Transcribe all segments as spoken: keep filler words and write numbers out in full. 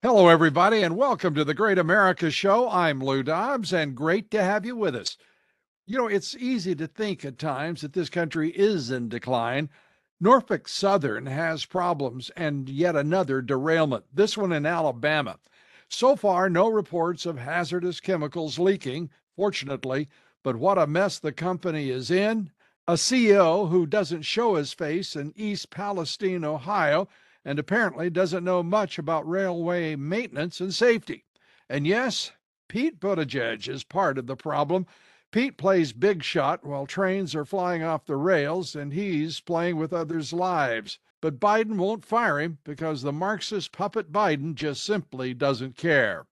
Hello, everybody, and welcome to the Great America Show. I'm Lou Dobbs, and great to have you with us. You know, it's easy to think at times that this country is in decline. Norfolk Southern has problems and yet another derailment, this one in Alabama. So far, no reports of hazardous chemicals leaking, fortunately, but what a mess the company is in. A C E O who doesn't show his face in East Palestine, Ohio, and apparently doesn't know much about railway maintenance and safety. And yes, Pete Buttigieg is part of the problem. Pete plays big shot while trains are flying off the rails and he's playing with others' lives. But Biden won't fire him because the Marxist puppet Biden just simply doesn't care.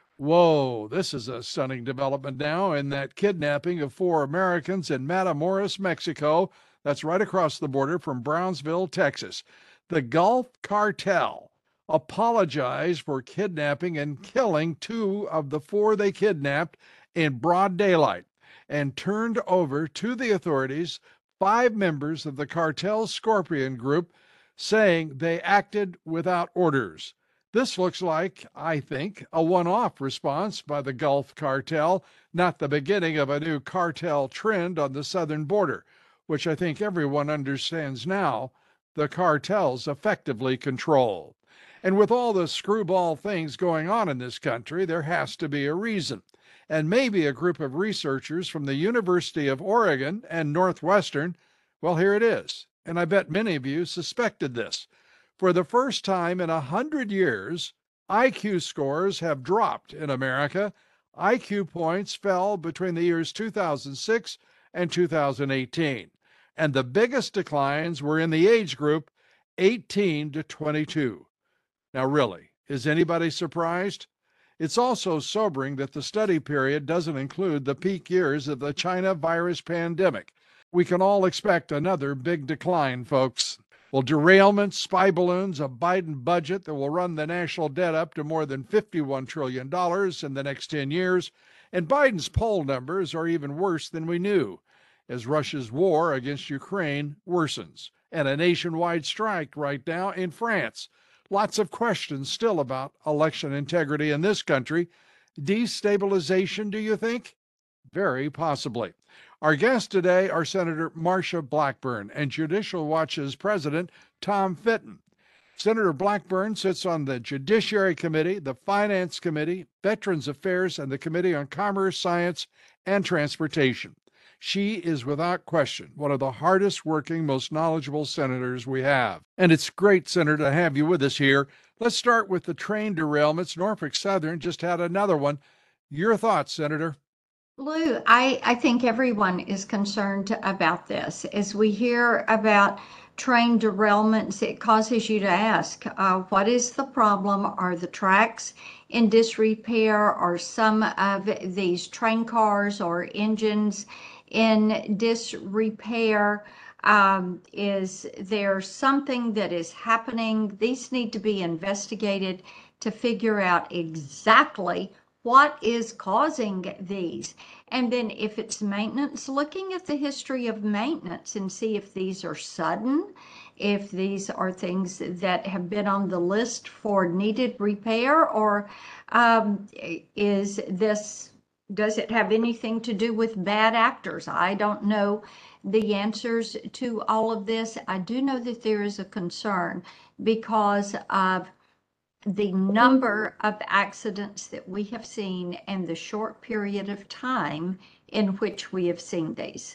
Whoa, this is a stunning development now in that kidnapping of four Americans in Matamoros, Mexico. That's right across the border from Brownsville, Texas. The Gulf Cartel apologized for kidnapping and killing two of the four they kidnapped in broad daylight and turned over to the authorities five members of the cartel's Scorpion Group, saying they acted without orders. This looks like, I think, a one off response by the Gulf Cartel, not the beginning of a new cartel trend on the southern border, which I think everyone understands now the cartels effectively control. And with all the screwball things going on in this country, there has to be a reason. And maybe a group of researchers from the University of Oregon and Northwestern, well, here it is. And I bet many of you suspected this. For the first time in a hundred years, I Q scores have dropped in America. I Q points fell between the years two thousand six and two thousand eighteen. And the biggest declines were in the age group eighteen to twenty-two. Now, really, is anybody surprised? It's also sobering that the study period doesn't include the peak years of the China virus pandemic. We can all expect another big decline, folks. Well, derailments, spy balloons, a Biden budget that will run the national debt up to more than fifty-one trillion dollars in the next ten years, and Biden's poll numbers are even worse than we knew as Russia's war against Ukraine worsens, and a nationwide strike right now in France. Lots of questions still about election integrity in this country. Destabilization, do you think? Very possibly. Our guests today are Senator Marsha Blackburn and Judicial Watch's President Tom Fitton. Senator Blackburn sits on the Judiciary Committee, the Finance Committee, Veterans Affairs, and the Committee on Commerce, Science, and Transportation. She is without question one of the hardest working, most knowledgeable senators we have. And it's great, Senator, to have you with us here. Let's start with the train derailments. Norfolk Southern just had another one. Your thoughts, Senator? Lou, I, I think everyone is concerned about this. As we hear about train derailments, it causes you to ask, uh, what is the problem? Are the tracks in disrepair? Are some of these train cars or engines in disrepair? Um, is there something that is happening? These need to be investigated to figure out exactly what is causing these. And then if it's maintenance, looking at the history of maintenance and see if these are sudden, if these are things that have been on the list for needed repair, or um, is this, does it have anything to do with bad actors? I don't know the answers to all of this. I do know that there is a concern because of the number of accidents that we have seen and the short period of time in which we have seen these.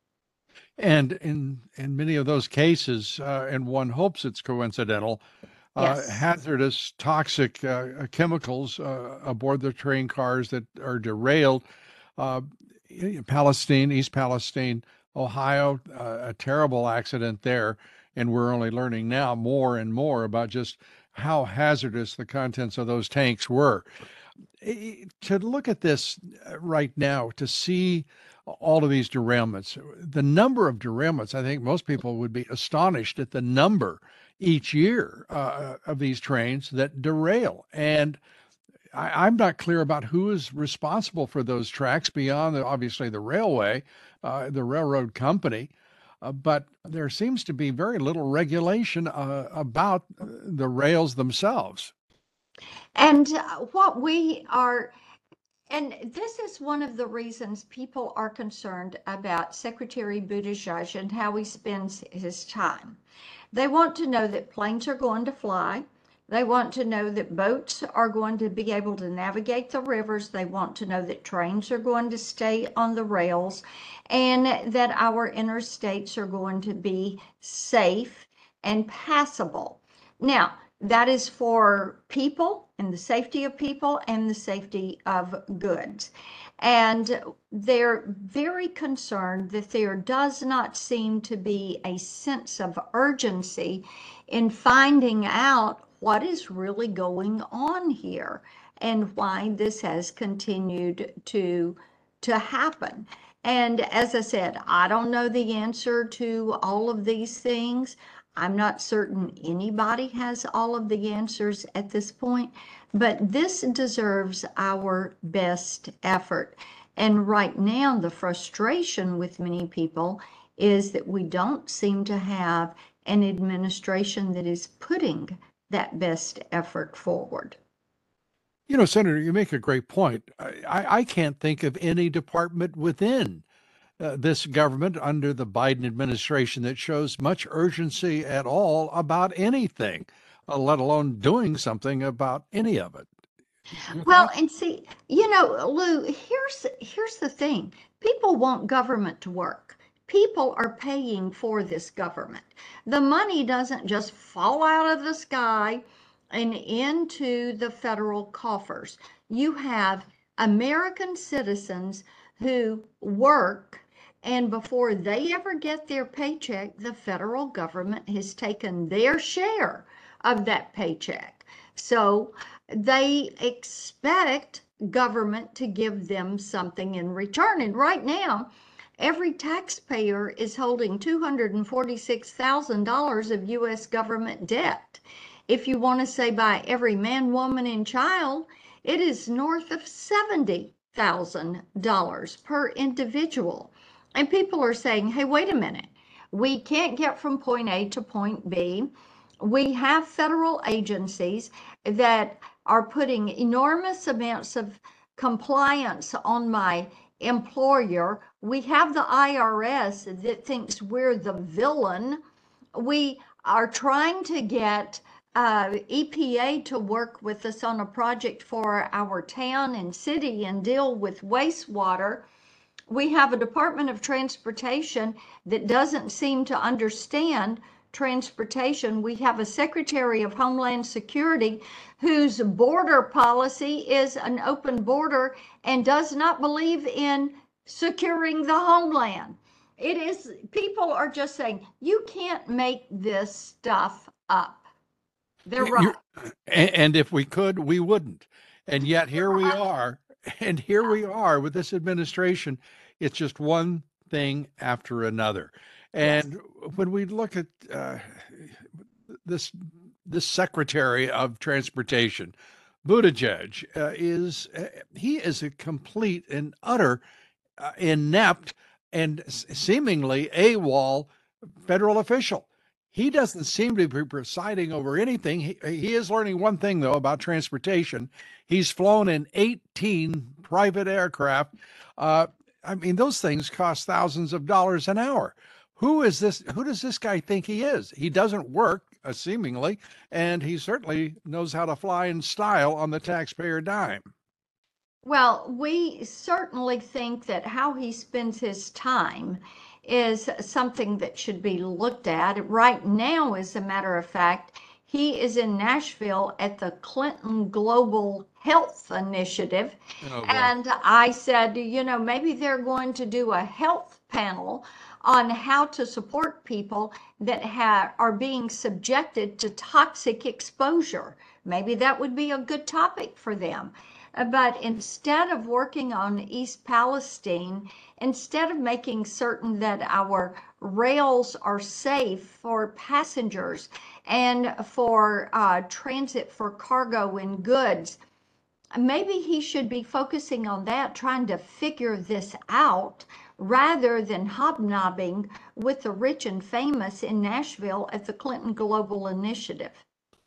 And in in many of those cases, uh, and one hopes it's coincidental, uh, Yes. hazardous, toxic uh, chemicals uh, aboard the train cars that are derailed. Uh, Palestine, East Palestine, Ohio, uh, a terrible accident there, and we're only learning now more and more about just how hazardous the contents of those tanks were. Eh, To look at this uh, right now, to see all of these derailments, the number of derailments, I think most people would be astonished at the number each year uh, of these trains that derail. And I, I'm not clear about who is responsible for those tracks beyond the, obviously the railway, uh, the railroad company. Uh, but there seems to be very little regulation uh, about uh, the rails themselves. And uh, what we are, and this is one of the reasons people are concerned about Secretary Buttigieg and how he spends his time. They want to know that planes are going to fly. They want to know that boats are going to be able to navigate the rivers. They want to know that trains are going to stay on the rails and that our interstates are going to be safe and passable. Now, that is for people and the safety of people and the safety of goods. And they're very concerned that there does not seem to be a sense of urgency in finding out what is really going on here and why this has continued to to happen. And as I said, I don't know the answer to all of these things. I'm not certain anybody has all of the answers at this point, but this deserves our best effort. And right now, the frustration with many people is that we don't seem to have an administration that is putting that best effort forward. You know, Senator, you make a great point. I, I can't think of any department within uh, this government under the Biden administration that shows much urgency at all about anything, uh, let alone doing something about any of it. Your Well, thoughts? and see, you know, Lou, here's here's the thing. People want government to work. People are paying for this government. The money doesn't just fall out of the sky and into the federal coffers. You have American citizens who work, and before they ever get their paycheck, the federal government has taken their share of that paycheck. So they expect government to give them something in return. And right now, every taxpayer is holding two hundred forty-six thousand dollars of U S government debt. If you want to say by every man, woman, and child, it is north of seventy thousand dollars per individual. And people are saying, hey, wait a minute. We can't get from point A to point B. We have federal agencies that are putting enormous amounts of compliance on my employer. We have the I R S that thinks we're the villain. We are trying to get uh, E P A to work with us on a project for our town and city and deal with wastewater. We have a Department of Transportation that doesn't seem to understand transportation. We have a Secretary of Homeland Security whose border policy is an open border and does not believe in securing the homeland. It is, people are just saying, you can't make this stuff up. They're You're, right. and if we could, we wouldn't. And yet here we Right. are. And here we are with this administration. It's just one thing after another. Yes. And when we look at uh, this this Secretary of Transportation, Buttigieg, uh, is uh, he is a complete and utter uh, inept and seemingly AWOL federal official. He doesn't seem to be presiding over anything. He, he is learning one thing, though, about transportation. He's flown in eighteen private aircraft. Uh, I mean, those things cost thousands of dollars an hour. Who is this? Who does this guy think he is? He doesn't work, uh, seemingly, and he certainly knows how to fly in style on the taxpayer dime. Well, we certainly think that how he spends his time is something that should be looked at. Right now, as a matter of fact, he is in Nashville at the Clinton Global Health Initiative. Oh boy. And I said, you know, maybe they're going to do a health panel on how to support people that ha- are being subjected to toxic exposure. Maybe that would be a good topic for them. Uh, But instead of working on East Palestine, instead of making certain that our rails are safe for passengers and for uh, transit for cargo and goods, maybe he should be focusing on that, trying to figure this out rather than hobnobbing with the rich and famous in Nashville at the Clinton Global Initiative.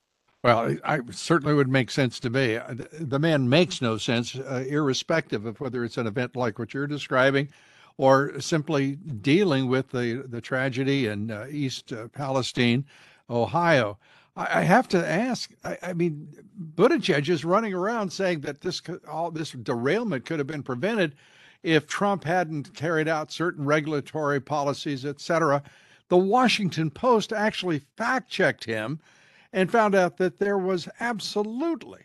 Well, I I certainly would make sense to me. Uh, The the man makes no sense, uh, irrespective of whether it's an event like what you're describing or simply dealing with the, the tragedy in uh, East uh, Palestine, Ohio. I, I have to ask, I, I mean, Buttigieg is running around saying that this could, all this derailment could have been prevented if Trump hadn't carried out certain regulatory policies, et cetera. The Washington Post actually fact checked him and found out that there was absolutely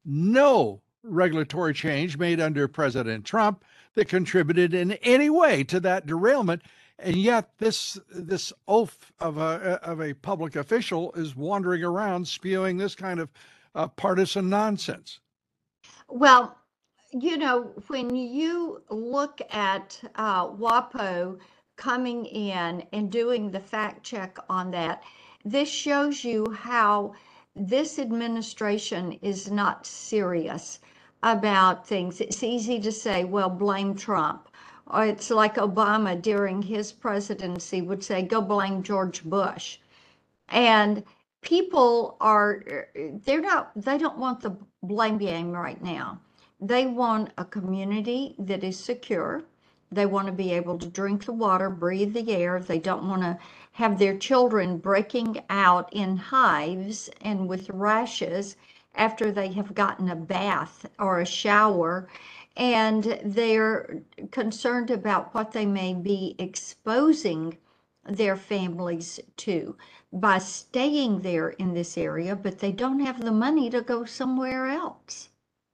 no regulatory change made under President Trump that contributed in any way to that derailment. And yet this this oaf of a of a public official is wandering around spewing this kind of uh, partisan nonsense. Well, you know, when you look at uh, WAPO coming in and doing the fact check on that, this shows you how this administration is not serious about things. It's easy to say, well, blame Trump. Or it's like Obama during his presidency would say, go blame George Bush. And people are, they're not, they don't want the blame game right now. They want a community that is secure. They want to be able to drink the water, breathe the air. They don't want to have their children breaking out in hives and with rashes after they have gotten a bath or a shower. And they're concerned about what they may be exposing their families to by staying there in this area, but they don't have the money to go somewhere else.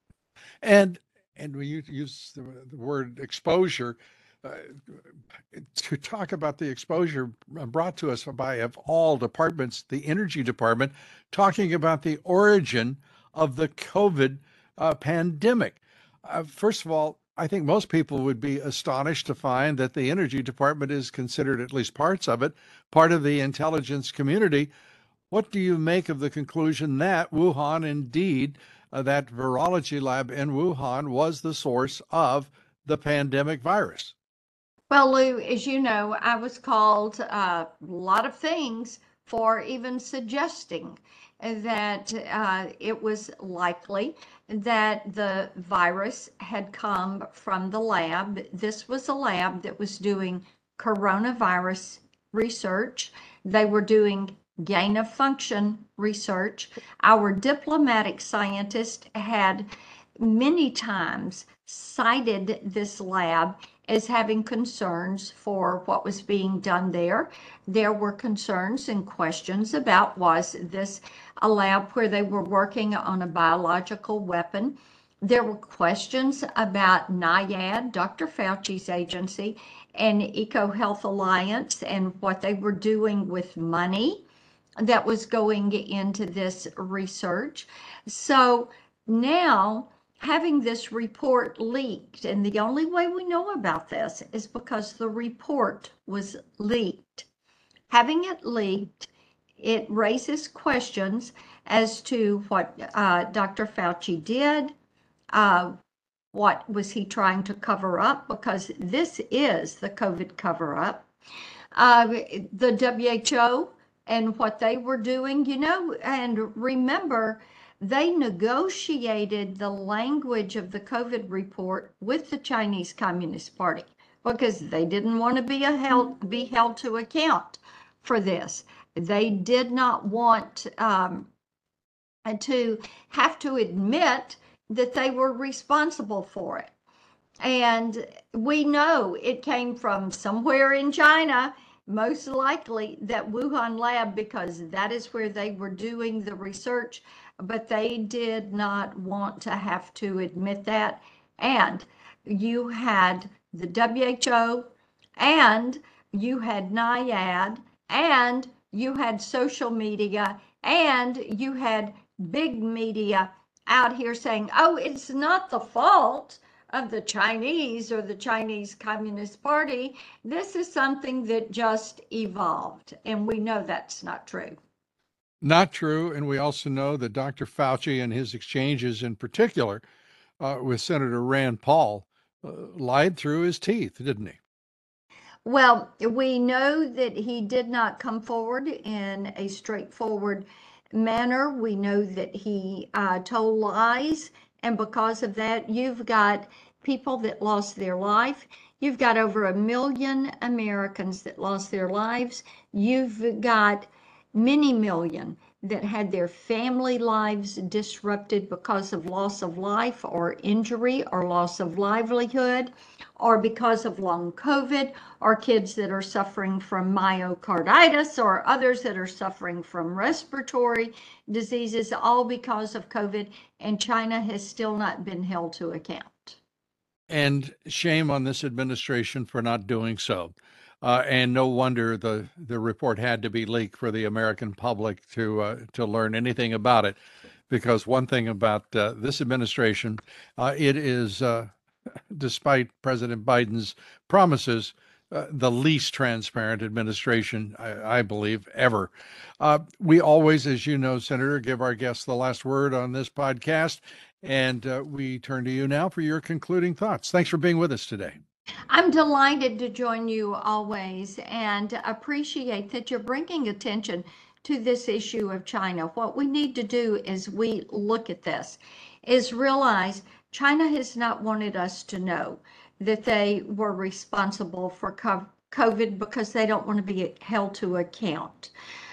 And and when you use the, the word exposure, uh, to talk about the exposure brought to us by, of all departments, the energy department, talking about the origin of the COVID uh, pandemic. Uh, first of all, I think most people would be astonished to find that the energy department is considered, at least parts of it, part of the intelligence community. What do you make of the conclusion that Wuhan, indeed, uh, that virology lab in Wuhan was the source of the pandemic virus? Well, Lou, as you know, I was called uh, a lot of things for even suggesting that uh, it was likely that the virus had come from the lab. This was a lab that was doing coronavirus research. They were doing gain of function research. Our diplomatic scientist had many times cited this lab as having concerns for what was being done there. There were concerns and questions about, was this a lab where they were working on a biological weapon? There were questions about NIAID, Doctor Fauci's agency, and EcoHealth Alliance and what they were doing with money that was going into this research. So now having this report leaked, and the only way we know about this is because the report was leaked. Having it leaked, it raises questions as to what uh, Doctor Fauci did. Uh, what was he trying to cover up? Because this is the COVID cover up. Uh, the W H O and what they were doing, you know, and remember, they negotiated the language of the COVID report with the Chinese Communist Party because they didn't want to be held, be held to account for this. They did not want um, to have to admit that they were responsible for it. And we know it came from somewhere in China, most likely that Wuhan lab, because that is where they were doing the research, but they did not want to have to admit that. And you had the W H O, and you had NIAID, and you had social media, and you had big media out here saying, oh, it's not the fault of the Chinese or the Chinese Communist Party. This is something that just evolved. And we know that's not true. Not true. And we also know that Doctor Fauci and his exchanges in particular uh, with Senator Rand Paul uh, lied through his teeth, didn't he? Well, we know that he did not come forward in a straightforward manner. We know that he uh, told lies, and because of that, you've got people that lost their life. You've got over a million Americans that lost their lives. You've got many million that had their family lives disrupted because of loss of life or injury or loss of livelihood, or because of long COVID, or kids that are suffering from myocarditis, or others that are suffering from respiratory diseases, all because of COVID, and China has still not been held to account. And shame on this administration for not doing so. Uh, and no wonder the, the report had to be leaked for the American public to uh, to learn anything about it. Because one thing about uh, this administration, uh, it is, uh, despite President Biden's promises, uh, the least transparent administration, I, I believe, ever. Uh, we always, as you know, Senator, give our guests the last word on this podcast. And uh, we turn to you now for your concluding thoughts. Thanks for being with us today. I'm delighted to join you always and appreciate that you're bringing attention to this issue of China. What we need to do as we look at this is realize China has not wanted us to know that they were responsible for COVID because they don't want to be held to account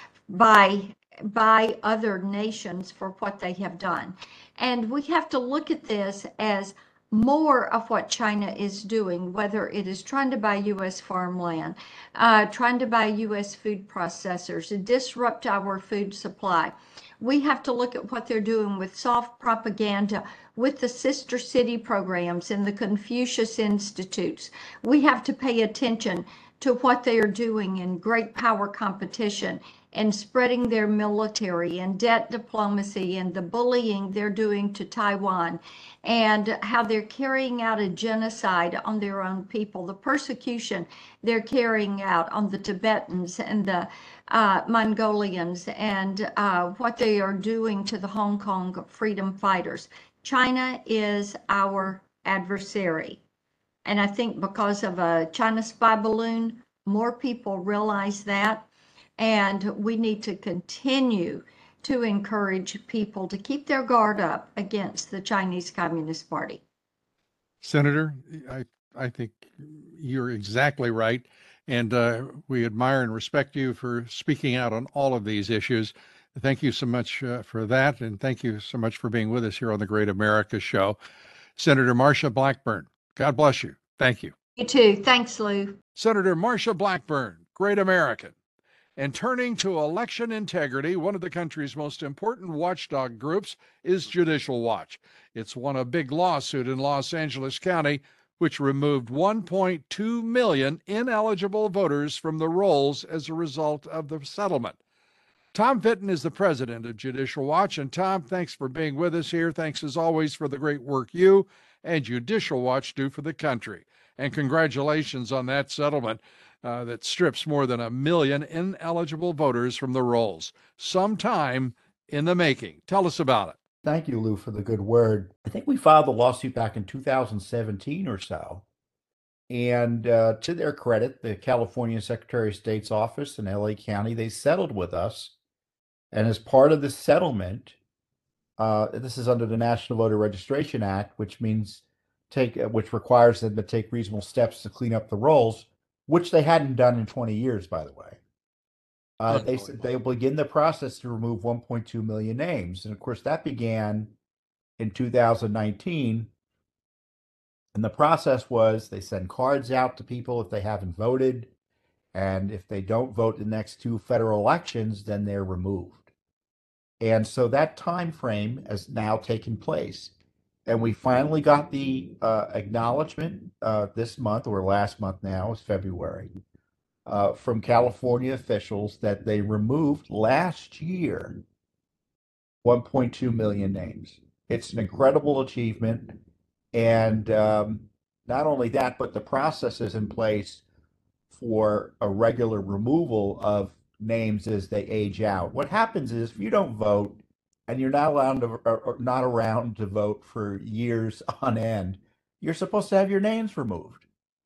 by by other nations for what they have done. And we have to look at this as more of what China is doing, whether it is trying to buy U S farmland, uh, trying to buy U S food processors, and disrupt our food supply. We have to look at what they're doing with soft propaganda, with the sister city programs and the Confucius Institutes. We have to pay attention to what they are doing in great power competition and spreading their military and debt diplomacy and the bullying they're doing to Taiwan, and how they're carrying out a genocide on their own people, the persecution they're carrying out on the Tibetans and the uh, Mongolians, and uh, what they are doing to the Hong Kong freedom fighters. China is our adversary. And I think because of a China spy balloon, more people realize that. And we need to continue to encourage people to keep their guard up against the Chinese Communist Party. Senator, I, I think you're exactly right. And uh, we admire and respect you for speaking out on all of these issues. Thank you so much uh, for that. And thank you so much for being with us here on the Great America Show. Senator Marsha Blackburn, God bless you. Thank you. You too. Thanks, Lou. Senator Marsha Blackburn, great American. And turning to election integrity, one of the country's most important watchdog groups is Judicial Watch. It's won a big lawsuit in Los Angeles County, which removed one point two million ineligible voters from the rolls as a result of the settlement. Tom Fitton is the president of Judicial Watch. And Tom, thanks for being with us here. Thanks as always for the great work you and Judicial Watch do for the country. And congratulations on that settlement. Uh, that strips more than a million ineligible voters from the rolls. Some time in the making. Tell us about it. Thank you, Lou, for the good word. I think we filed the lawsuit back in two thousand seventeen or so. And uh, to their credit, the California Secretary of State's office in L A County, they settled with us. And as part of the settlement, uh, this is under the National Voter Registration Act, which means take, which requires them to take reasonable steps to clean up the rolls, which they hadn't done in twenty years, by the way. Uh, they they will begin the process to remove one point two million names. And of course, that began in two thousand nineteen. And the process was they send cards out to people if they haven't voted. And if they don't vote in the next two federal elections, then they're removed. And so that time frame has now taken place. And we finally got the uh, acknowledgement uh, this month, or last month now, is February, uh, from California officials that they removed last year one point two million names. It's an incredible achievement. And um, not only that, but the process is in place for a regular removal of names as they age out. What happens is if you don't vote, and you're not allowed to, or not around to vote for years on end, you're supposed to have your names removed.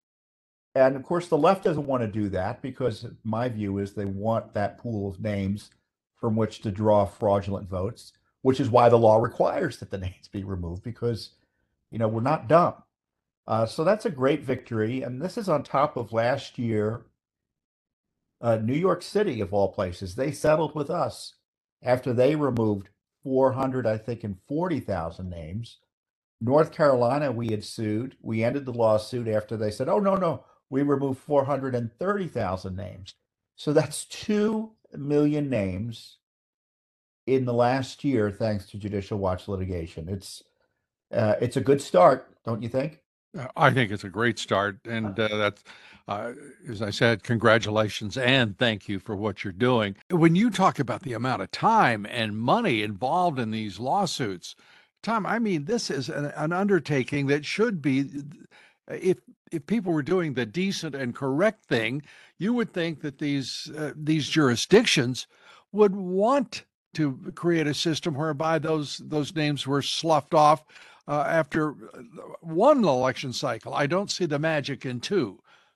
And of course, the left doesn't want to do that because my view is they want that pool of names from which to draw fraudulent votes, which is why the law requires that the names be removed because, you know, we're not dumb. Uh, so that's a great victory. And this is on top of last year, uh, New York City, of all places, they settled with us after they removed four hundred, I think, and forty thousand names. North Carolina, we had sued. We ended the lawsuit after they said, oh, no, no, we removed four hundred thirty thousand names. So that's two million names in the last year, thanks to Judicial Watch litigation. It's uh, it's a good start, don't you think? Uh, I think it's a great start. And uh, that's, uh, as I said, congratulations and thank you for what you're doing. When you talk about the amount of time and money involved in these lawsuits, Tom, I mean, this is an, an undertaking that should be, if if people were doing the decent and correct thing, you would think that these uh, these jurisdictions would want to create a system whereby those those names were sloughed off uh, after one election cycle. I don't see the magic in two.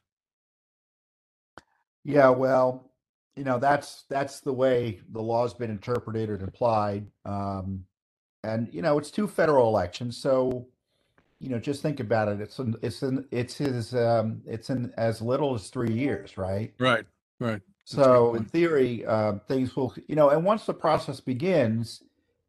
Yeah, well, you know, that's that's the way the law's been interpreted and applied. Um, and you know, it's two federal elections, so you know, just think about it. It's in, it's in, it's his um, it's in as little as three years, right? Right, right. That's a good So in point. theory, uh, things will, you know, and once the process begins,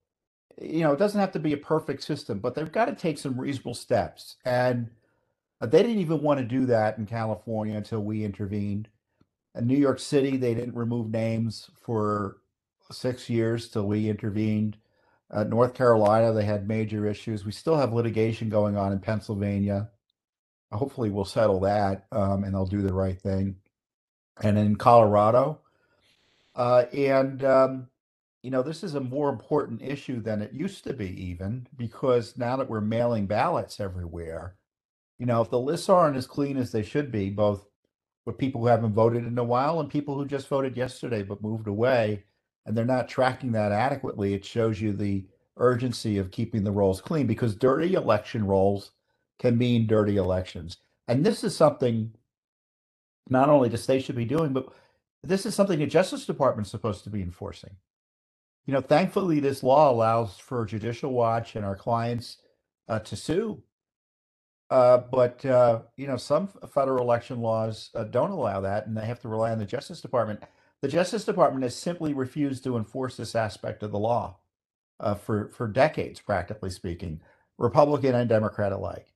you know, it doesn't have to be a perfect system, but they've got to take some reasonable steps. And uh, they didn't even want to do that in California until we intervened. In New York City, they didn't remove names for six years till we intervened. Uh, North Carolina, they had major issues. We still have litigation going on in Pennsylvania. Hopefully, we'll settle that, um, and they'll do the right thing. And in Colorado, uh, and um, you know, this is a more important issue than it used to be, even because now that we're mailing ballots everywhere, you know, if the lists aren't as clean as they should be, both with people who haven't voted in a while and people who just voted yesterday but moved away, and they're not tracking that adequately, it shows you the urgency of keeping the rolls clean because dirty election rolls can mean dirty elections. And this is something not only the state should be doing, but this is something the Justice Department is supposed to be enforcing. You know, thankfully, this law allows for Judicial Watch and our clients uh, to sue. Uh, but uh, you know, some federal election laws uh, don't allow that, and they have to rely on the Justice Department. The Justice Department has simply refused to enforce this aspect of the law uh, for for decades, practically speaking, Republican and Democrat alike.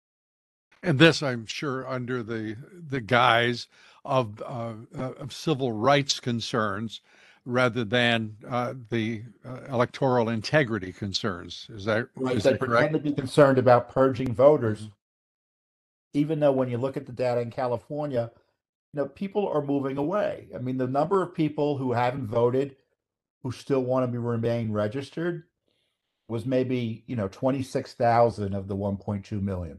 And this, I'm sure, under the the guise of uh, uh, of civil rights concerns rather than uh, the uh, electoral integrity concerns. Is that Right. is They that pretend correct? to be concerned about purging voters, even though when you look at the data in California, you know, people are moving away. I mean, the number of people who haven't voted who still want to be remain registered was maybe, you know, twenty-six thousand of the one point two million.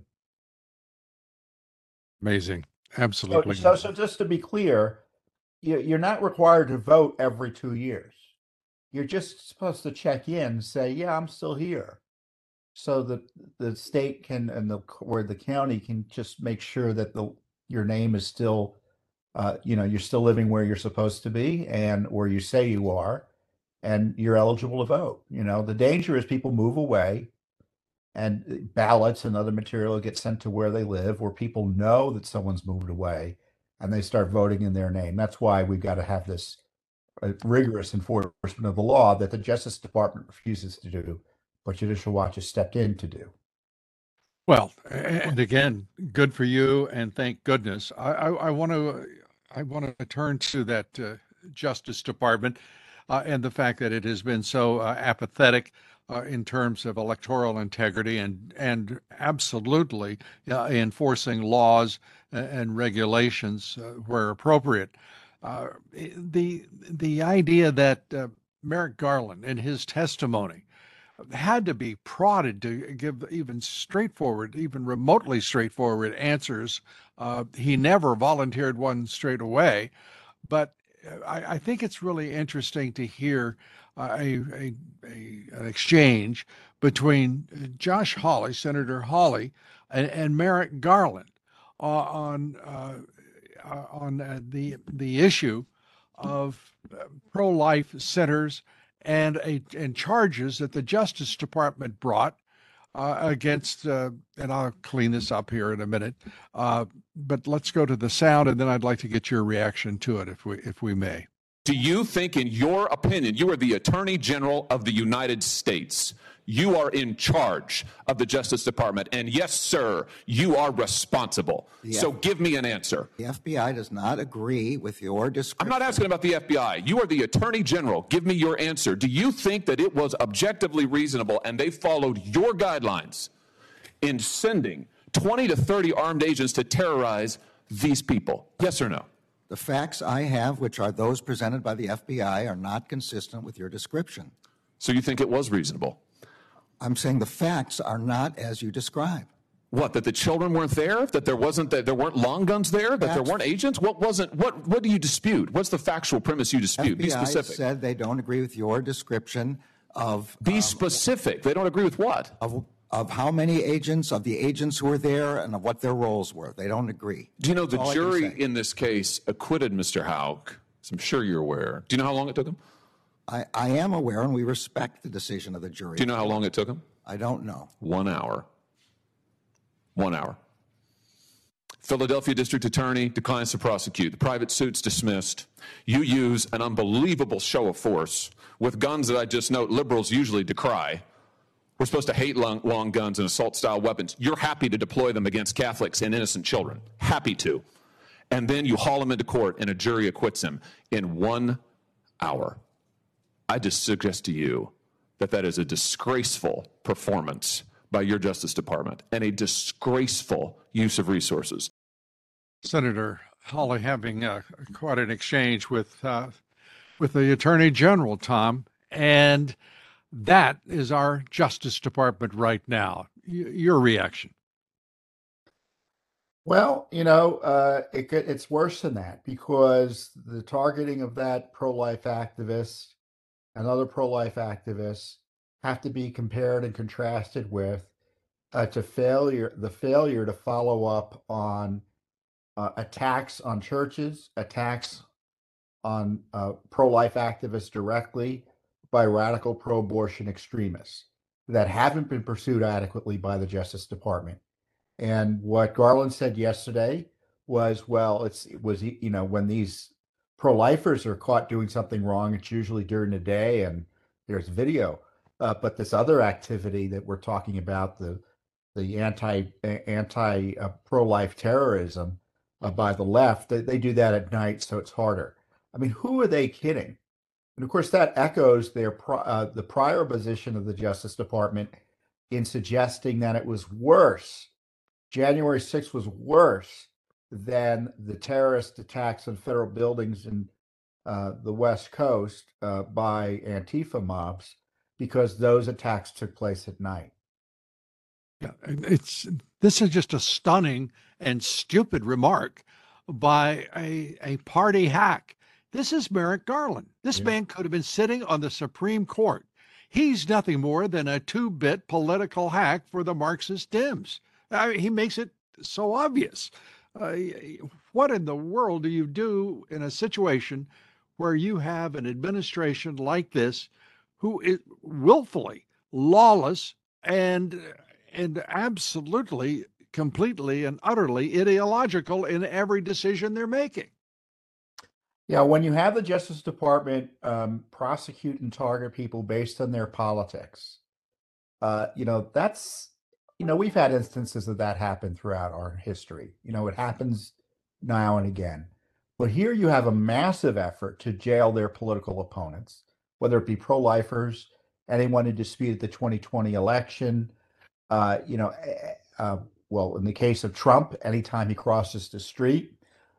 Amazing, So, absolutely so, so amazing. just to be clear, you, you're not required to vote every two years. You're just supposed to check in and say, yeah, I'm still here. So the the state can and the or the county can just make sure that the your name is still uh, you know, you're still living where you're supposed to be and where you say you are, and you're eligible to vote. You know, the danger is people move away and uh, ballots and other material get sent to where they live, where people know that someone's moved away and they start voting in their name. That's why we've got to have this uh, rigorous enforcement of the law that the Justice Department refuses to do, but Judicial Watch has stepped in to do. Well, and again, good for you, and thank goodness. I, I, I want to I want to turn to that uh, Justice Department uh, and the fact that it has been so uh, apathetic uh, in terms of electoral integrity and and absolutely uh, enforcing laws a- and regulations uh, where appropriate. Uh, the the idea that uh, Merrick Garland in his testimony had to be prodded to give even straightforward, even remotely straightforward answers. Uh, he never volunteered one straight away, but uh, I, I think it's really interesting to hear uh, a, a, a an exchange between uh, Josh Hawley, Senator Hawley, and, and Merrick Garland uh, on uh, uh, on uh, the the issue of pro-life centers and a and charges that the Justice Department brought uh, against. Uh, and I'll clean this up here in a minute. Uh, but let's go to the sound, and then I'd like to get your reaction to it, if we if we may. Do you think, in your opinion, you are the Attorney General of the United States? You are in charge of the Justice Department. And yes, sir, you are responsible. The so F- give me an answer. The F B I does not agree with your description. I'm not asking about the F B I. You are the Attorney General. Give me your answer. Do you think that it was objectively reasonable and they followed your guidelines in sending twenty to thirty armed agents to terrorize these people? Yes or no? The facts I have, which are those presented by the F B I, are not consistent with your description. So you think it was reasonable? I'm saying the facts are not as you describe. What, that the children weren't there? That there wasn't, that there weren't long guns there? That That's, there weren't agents? What wasn't, what, what do you dispute? What's the factual premise you dispute? Be F B I specific. said they don't agree with your description of... Be um, specific. They don't agree with what? Of, of how many agents, of the agents who were there, and of what their roles were. They don't agree. Do you know the That's all I can jury say. in this case acquitted Mister Houck? As I'm sure you're aware. Do you know how long it took him? I, I am aware, and we respect the decision of the jury. Do you know how long it took him? I don't know. One hour. One hour. Philadelphia District Attorney declines to prosecute. The private suit's dismissed. You use an unbelievable show of force with guns that I just note liberals usually decry. We're supposed to hate long, long guns and assault-style weapons. You're happy to deploy them against Catholics and innocent children. Happy to. And then you haul him into court and a jury acquits him in one hour. I just suggest to you that that is a disgraceful performance by your Justice Department and a disgraceful use of resources. Senator Hawley having uh, quite an exchange with uh, with the Attorney General, Tom, and that is our Justice Department right now. Y- your reaction? Well, you know, uh, it, could- it's worse than that because the targeting of that pro-life activist and other pro-life activists have to be compared and contrasted with uh, to failure, the failure to follow up on uh, attacks on churches, attacks on uh, pro-life activists directly by radical pro-abortion extremists that haven't been pursued adequately by the Justice Department. And what Garland said yesterday was, well, it's it was you know when these pro-lifers are caught doing something wrong, it's usually during the day and there's video. Uh, but this other activity that we're talking about, the the anti anti uh, pro-life terrorism uh, by the left, they, they do that at night, so it's harder. I mean, who are they kidding? And of course, that echoes their pri- uh, the prior position of the Justice Department in suggesting that it was worse. January sixth was worse than the terrorist attacks on federal buildings in uh, the West Coast uh, by Antifa mobs, because those attacks took place at night. Yeah, it's this is just a stunning and stupid remark by a, a party hack. This is Merrick Garland. This Yeah. man could have been sitting on the Supreme Court. He's nothing more than a two-bit political hack for the Marxist Dems. I mean, he makes it so obvious. Uh, what in the world do you do in a situation where you have an administration like this who is willfully lawless and and absolutely, completely, and utterly ideological in every decision they're making? Yeah, when you have the Justice Department um, prosecute and target people based on their politics, uh, you know, that's, you know, we've had instances of that happen throughout our history. You know, it happens now and again. But here you have a massive effort to jail their political opponents, whether it be pro-lifers, anyone who disputed the twenty twenty election, uh, you know, eh, uh, well, in the case of Trump, anytime he crosses the street.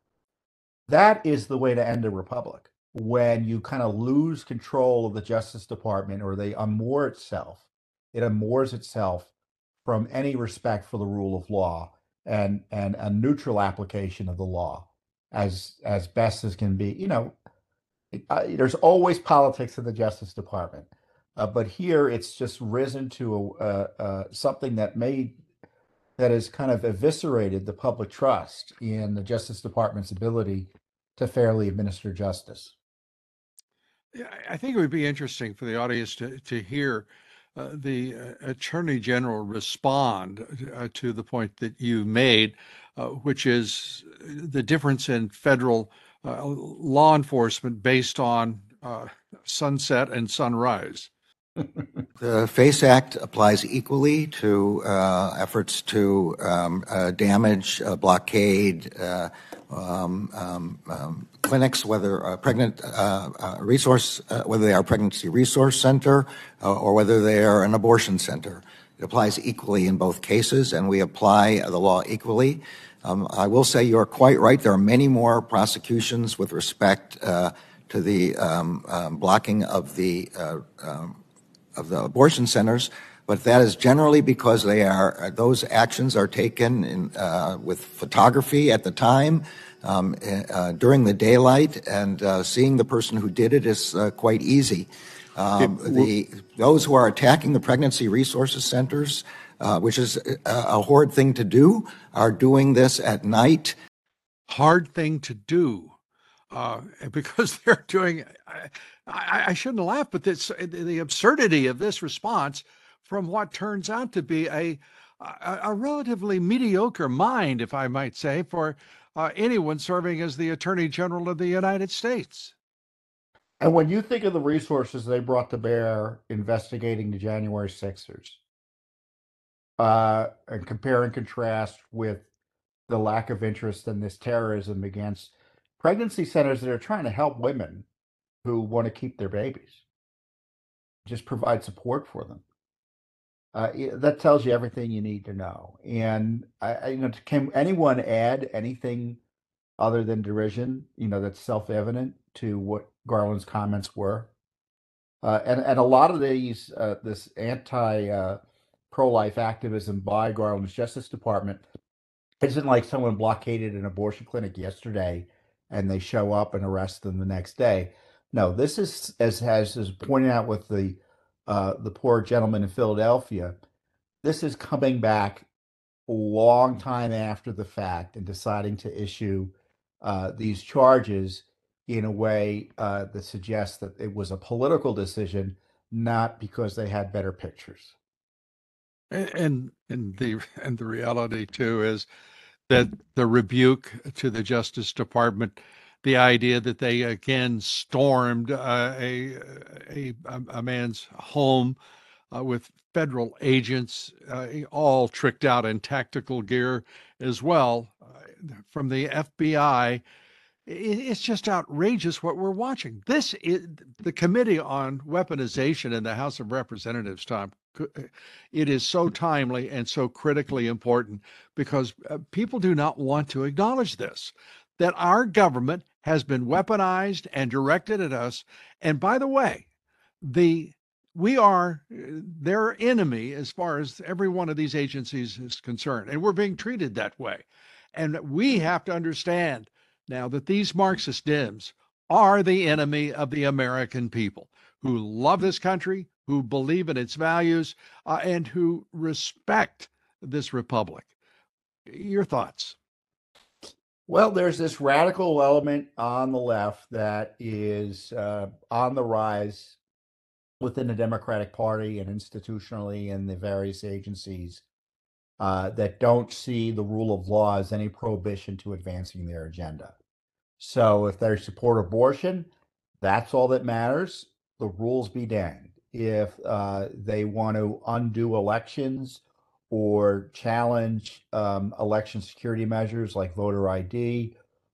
That is the way to end a republic, when you kind of lose control of the Justice Department, or they unmoor itself. It unmoors itself from any respect for the rule of law and and a neutral application of the law as as best as can be. You know, it, uh, there's always politics in the Justice Department, uh, but here it's just risen to a, uh, uh, something that made that has kind of eviscerated the public trust in the Justice Department's ability to fairly administer justice. Yeah, I I think it would be interesting for the audience to, to hear uh, the uh, Attorney General respond uh, to the point that you made, uh, which is the difference in federal uh, law enforcement based on uh, sunset and sunrise. The FACE Act applies equally to uh, efforts to um, uh, damage, uh, blockade uh, um, um, um, clinics, whether uh, pregnant uh, uh, resource, uh, whether they are a pregnancy resource center uh, or whether they are an abortion center. It applies equally in both cases, and we apply the law equally. Um, I will say you're quite right. There are many more prosecutions with respect uh, to the um, um, blocking of the uh, um, of the abortion centers, but that is generally because they are those actions are taken in, uh, with photography at the time, um, uh, during the daylight, and uh, seeing the person who did it is uh, quite easy. Um, the those who are attacking the pregnancy resources centers, uh, which is a, a horrid thing to do, are doing this at night. Hard thing to do. Uh, because they're doing, I, I, I shouldn't laugh, but this, the absurdity of this response from what turns out to be a, a, a relatively mediocre mind, if I might say, for uh, anyone serving as the Attorney General of the United States. And when you think of the resources they brought to bear investigating the January sixers, uh, and compare and contrast with the lack of interest in this terrorism against pregnancy centers that are trying to help women who want to keep their babies, just provide support for them. Uh, that tells you everything you need to know. And I, I, you know, can anyone add anything other than derision? You know, that's self-evident to what Garland's comments were. Uh, and and a lot of these uh, this anti uh, pro-life activism by Garland's Justice Department isn't like someone blockaded an abortion clinic yesterday and they show up and arrest them the next day. No, this is, as has is pointed out with the uh, the poor gentleman in Philadelphia, this is coming back a long time after the fact and deciding to issue uh, these charges in a way uh, that suggests that it was a political decision, not because they had better pictures. And and the and the reality too is that the rebuke to the Justice Department, the idea that they again stormed uh, a, a a man's home uh, with federal agents, uh, all tricked out in tactical gear as well, uh, from the F B I. It's just outrageous what we're watching. This is the Committee on Weaponization in the House of Representatives, Tom. It is so timely and so critically important because people do not want to acknowledge this, that our government has been weaponized and directed at us. And by the way, the we are their enemy as far as every one of these agencies is concerned, and we're being treated that way. And we have to understand now that these Marxist Dems are the enemy of the American people who love this country, who believe in its values, uh, and who respect this republic. Your thoughts? Well, there's this radical element on the left that is uh, on the rise within the Democratic Party and institutionally in the various agencies uh, that don't see the rule of law as any prohibition to advancing their agenda. So if they support abortion, that's all that matters. The rules be danged. If uh, they want to undo elections or challenge um, election security measures like voter I D,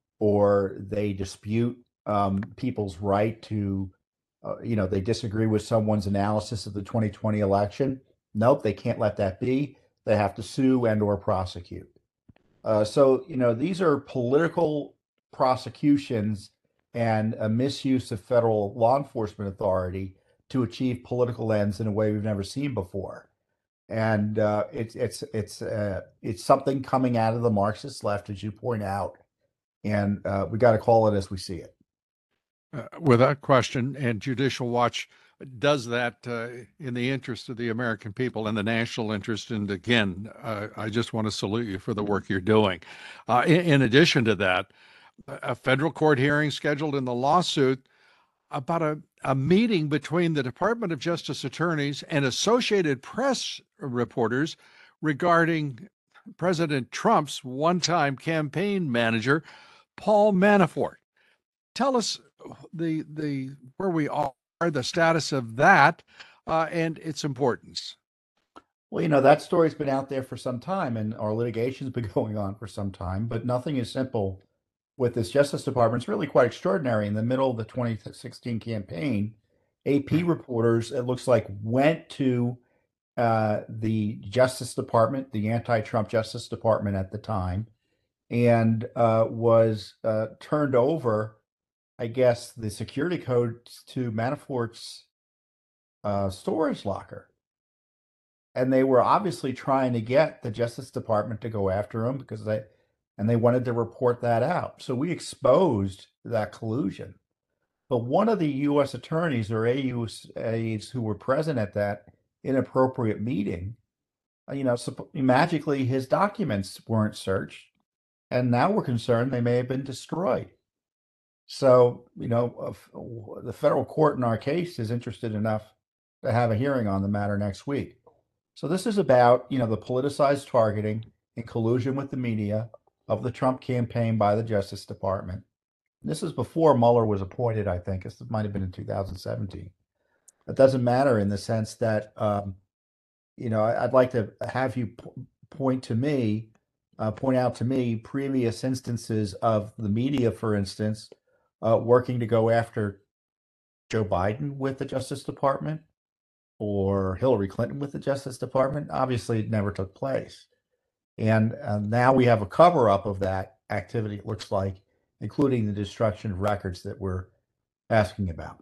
or they dispute um, people's right to, uh, you know, they disagree with someone's analysis of the twenty twenty election, nope, they can't let that be. They have to sue and or prosecute. Uh, so, you know, these are political prosecutions and a misuse of federal law enforcement authority to achieve political ends in a way we've never seen before. And uh, it's it's it's uh, it's something coming out of the Marxist left, as you point out, and uh, we got to call it as we see it. Uh, without question, and Judicial Watch does that uh, in the interest of the American people and the national interest. And again, uh, I just want to salute you for the work you're doing. Uh, in, in addition to that, a federal court hearing scheduled in the lawsuit about a, a meeting between the Department of Justice attorneys and Associated Press reporters regarding President Trump's one-time campaign manager, Paul Manafort. Tell us the the where we are, the status of that, uh, and its importance. Well, you know, that story's been out there for some time and our litigation's been going on for some time, but nothing is simple with this Justice Department. It's really quite extraordinary. In the middle of the twenty sixteen campaign, A P reporters, it looks like, went to uh, the Justice Department, the anti-Trump Justice Department at the time, and uh, was uh, turned over, I guess, the security codes to Manafort's uh, storage locker. And they were obviously trying to get the Justice Department to go after him because they, and they wanted to report that out. So we exposed that collusion. But one of the U S attorneys or A U aides who were present at that inappropriate meeting, you know, magically his documents weren't searched. And now we're concerned they may have been destroyed. So, you know, the federal court in our case is interested enough to have a hearing on the matter next week. So this is about, you know, the politicized targeting in collusion with the media of the Trump campaign by the Justice Department. And this is before Mueller was appointed, I think. This might have been in two thousand seventeen. It doesn't matter in the sense that, um, you know, I'd like to have you point to me, uh, point out to me previous instances of the media, for instance, uh, working to go after Joe Biden with the Justice Department, or Hillary Clinton with the Justice Department. Obviously, it never took place. And uh, now we have a cover up of that activity, it looks like, including the destruction of records that we're asking about.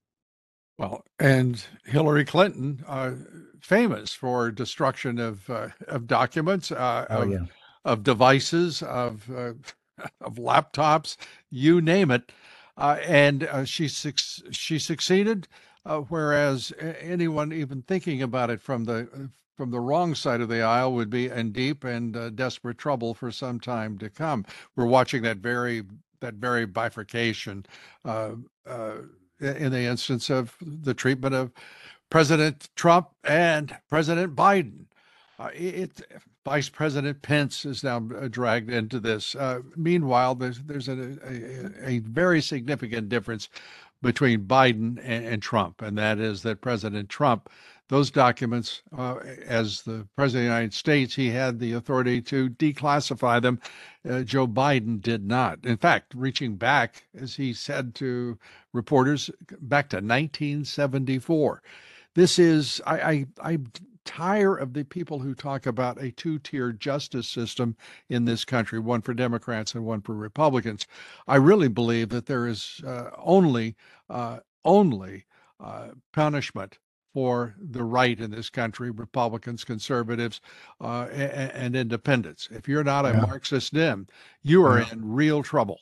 Well, and Hillary Clinton, uh, famous for destruction of uh, of documents, uh, Oh, of, yeah. of devices, of uh, of laptops, you name it, uh, and uh, she su- she succeeded. Uh, whereas anyone even thinking about it from the from the wrong side of the aisle would be in deep and uh, desperate trouble for some time to come. We're watching that very that very bifurcation uh, uh, in the instance of the treatment of President Trump and President Biden. Uh, it, Vice President Pence is now dragged into this. Uh, meanwhile, there's there's a, a, a very significant difference between Biden and, and Trump, and that is that President Trump, those documents, uh, as the President of the United States, he had the authority to declassify them. Uh, Joe Biden did not. In fact, reaching back, as he said to reporters, back to nineteen seventy-four. This is, I, I, I tire of the people who talk about a two-tier justice system in this country, one for Democrats and one for Republicans. I really believe that there is uh, only uh, only uh, punishment for the right in this country, Republicans, conservatives, uh, and, and independents. If you're not a Yeah. Marxist Dem, you are Yeah. in real trouble.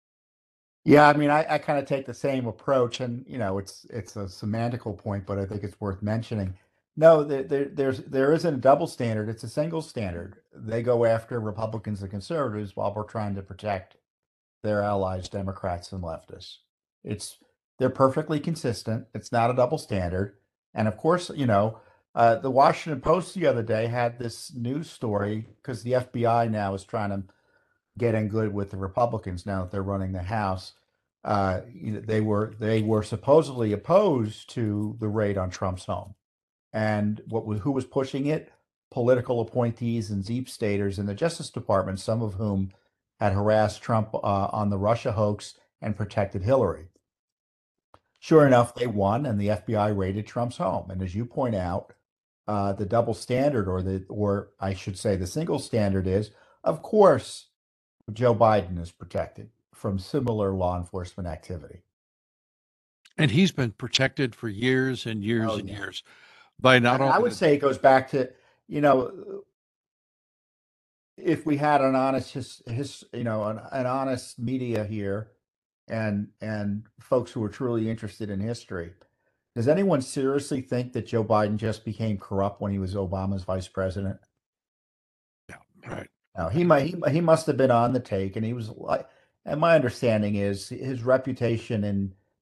Yeah, I mean, I, I kind of take the same approach, and you know, it's it's a semantical point, but I think it's worth mentioning. No, there, there there's there isn't a double standard; it's a single standard. They go after Republicans and conservatives while we're trying to protect their allies, Democrats and leftists. It's they're perfectly consistent. It's not a double standard, and of course, you know, uh, the Washington Post the other day had this news story because the F B I now is trying to get in good with the Republicans now that they're running the House. Uh, you know, they were they were supposedly opposed to the raid on Trump's home, and what was who was pushing it? Political appointees and deep staters in the Justice Department, some of whom had harassed Trump uh, on the Russia hoax and protected Hillary. Sure enough, they won, and the F B I raided Trump's home. And as you point out, uh, the double standard, or the or I should say, the single standard is, of course, Joe Biden is protected from similar law enforcement activity. And he's been protected for years and years Oh, and yeah. years by not I, mean, only I would the- say it goes back to, you know, if we had an honest, his, his you know, an, an honest media here, and and folks who are truly interested in history, does anyone seriously think that Joe Biden just became corrupt when he was Obama's vice president? yeah, right. No, he might he, he must have been on the take, and he was like, and my understanding is his reputation in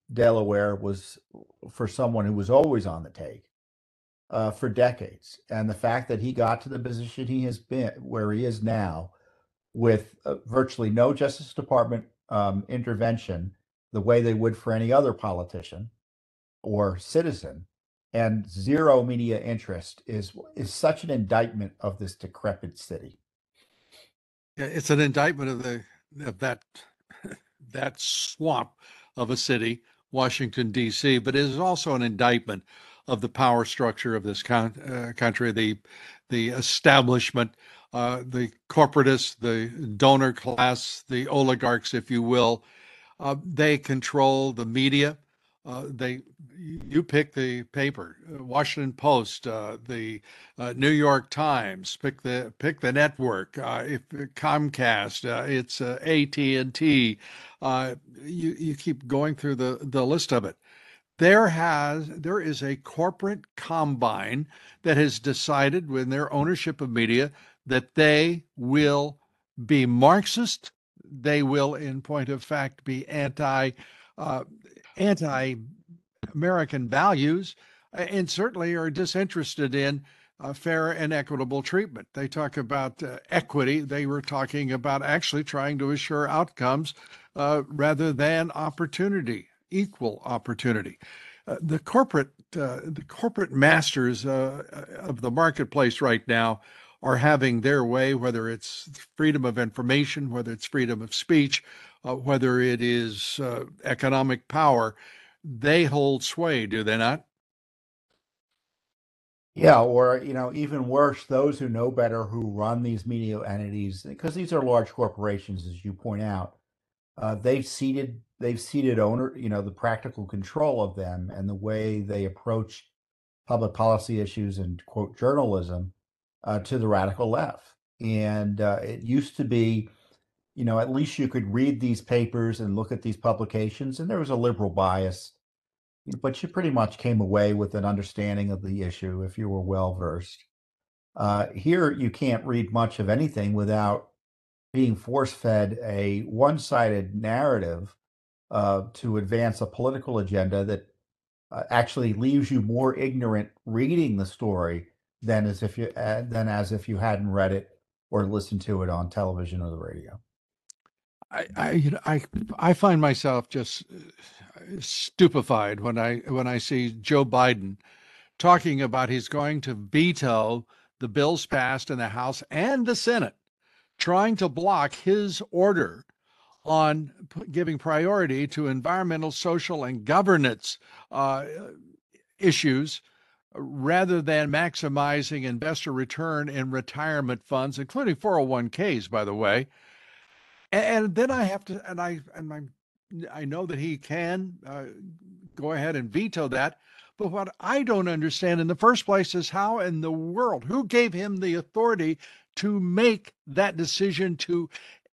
Delaware was for someone who was always on the take uh, for decades. And the fact that he got to the position he has been, where he is now, with uh, virtually no Justice Department um, intervention, the way they would for any other politician or citizen, and zero media interest is is such an indictment of this decrepit city. Yeah, it's an indictment of the of that that swamp of a city, Washington, D C, but it is also an indictment of the power structure of this con- uh, country, the the establishment, uh, the corporatists, the donor class, the oligarchs, if you will. Uh, they control the media. Uh, they, you pick the paper, uh, Washington Post, uh, the uh, New York Times. Pick the pick the network. Uh, if Comcast, uh, it's uh, A T and T. Uh, you you keep going through the the list of it. There has there is a corporate combine that has decided, with their ownership of media, that they will be Marxist. They will, in point of fact, be anti uh, anti American values, and certainly are disinterested in uh, fair and equitable treatment. They talk about uh, equity. They were talking about actually trying to assure outcomes uh, rather than opportunity, equal opportunity. Uh, the corporate uh, the corporate masters uh, of the marketplace right now are having their way, whether it's freedom of information, whether it's freedom of speech, uh, whether it is uh, economic power. They hold sway, do they not? Yeah, or you know, even worse, those who know better, who run these media entities, because these are large corporations, as you point out. Uh, they've ceded they've ceded owner, you know, the practical control of them and the way they approach public policy issues and quote journalism uh, to the radical left. And uh, it used to be, you know, at least you could read these papers and look at these publications, and there was a liberal bias, but you pretty much came away with an understanding of the issue if you were well versed. Uh, here, you can't read much of anything without being force fed a one sided narrative uh, to advance a political agenda that uh, actually leaves you more ignorant reading the story than as if you uh, than as if you hadn't read it or listened to it on television or the radio. I, I, you know, I, I find myself just uh, stupefied when I when I see Joe Biden talking about he's going to veto the bills passed in the House and the Senate, trying to block his order on giving priority to environmental, social, and governance uh, issues rather than maximizing investor return in retirement funds, including four oh one k's, by the way. And, and then I have to, and I, and I, I know that he can uh, go ahead and veto that. But what I don't understand in the first place is how in the world, who gave him the authority to make that decision to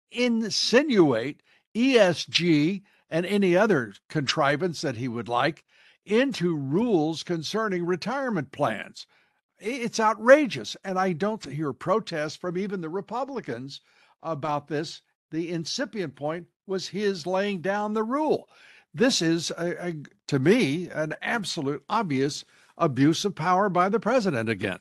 insinuate E S G and any other contrivance that he would like into rules concerning retirement plans? It's outrageous. And I don't hear protests from even the Republicans about this. The incipient point was his laying down the rule. This is, a, a, to me, an absolute obvious abuse of power by the president again.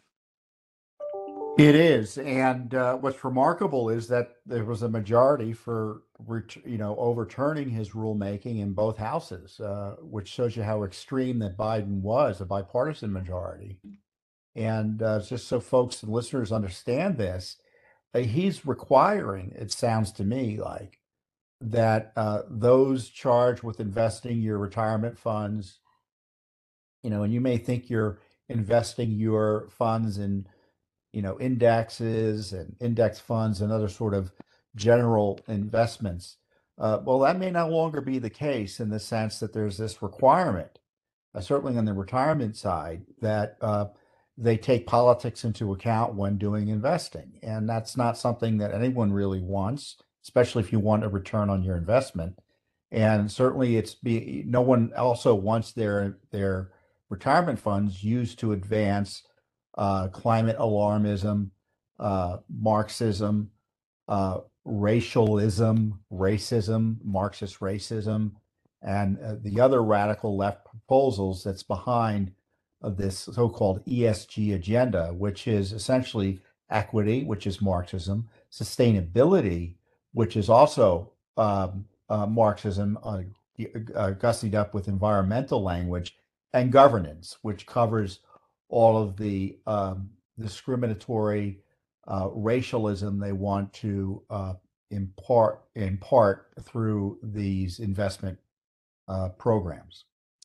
It is, and uh, what's remarkable is that there was a majority for, you know, overturning his rulemaking in both houses, uh, which shows you how extreme that Biden was, a bipartisan majority. And uh, just so folks and listeners understand this, uh, he's requiring, it sounds to me like, that uh, those charged with investing your retirement funds, you know, and you may think you're investing your funds in, you know, indexes and index funds and other sort of general investments. Uh, well, that may no longer be the case in the sense that there's this requirement, uh, certainly on the retirement side, that uh, they take politics into account when doing investing. And that's not something that anyone really wants, especially if you want a return on your investment. And certainly it's be no one also wants their their retirement funds used to advance uh, climate alarmism, uh, Marxism, uh, racialism, racism, Marxist racism, and uh, the other radical left proposals that's behind of this so-called E S G agenda, which is essentially equity, which is Marxism, sustainability, which is also um, uh, Marxism, uh, uh, gussied up with environmental language, and governance, which covers all of the um, discriminatory uh, racialism they want to uh, impart impart through these investment uh, programs.